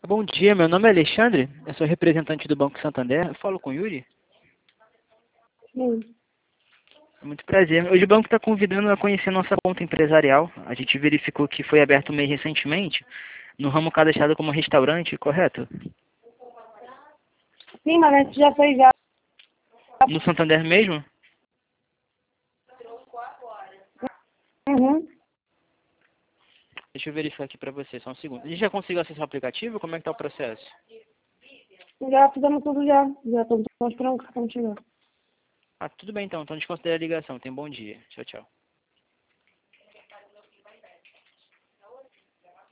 Bom dia, meu nome é Alexandre, eu sou representante do Banco Santander. Eu falo com o Yuri? Sim. Muito prazer. Hoje o banco está convidando a conhecer nossa conta empresarial. A gente verificou que foi aberto um mês recentemente, no ramo cadastrado como restaurante, correto? Sim, mas a gente já fez já. No Santander mesmo? Uhum. Deixa eu verificar aqui para você, só um segundo. A gente já conseguiu acessar o aplicativo? Como é que está o processo? Já fizemos tudo já. Já estamos esperando o cartão chegar. Ah, tudo bem então, então desconsidera a ligação. Tenha um bom dia. Tchau, tchau.